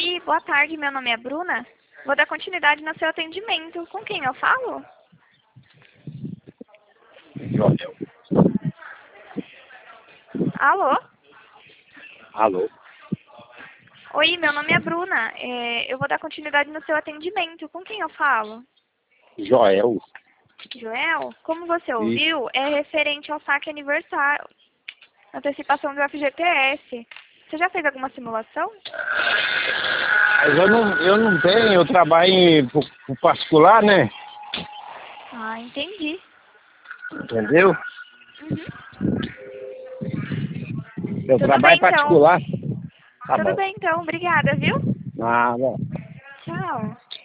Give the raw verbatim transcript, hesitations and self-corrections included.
Oi, boa tarde, meu nome é Bruna. Vou dar continuidade no seu atendimento. Com quem eu falo? Joel. Alô? Alô? Oi, meu nome é Bruna. É, eu vou dar continuidade no seu atendimento. Com quem eu falo? Joel? Joel, como você Isso. ouviu, é referente ao saque aniversário, antecipação do F G T S. Você já fez alguma simulação? Mas eu não, eu não tenho, eu trabalho em, por, por particular, né? Ah, entendi. Entendeu? Uhum. Eu Tudo trabalho bem, então. particular. Tá Tudo bom. bem, então. Obrigada, viu? Nada. Tchau.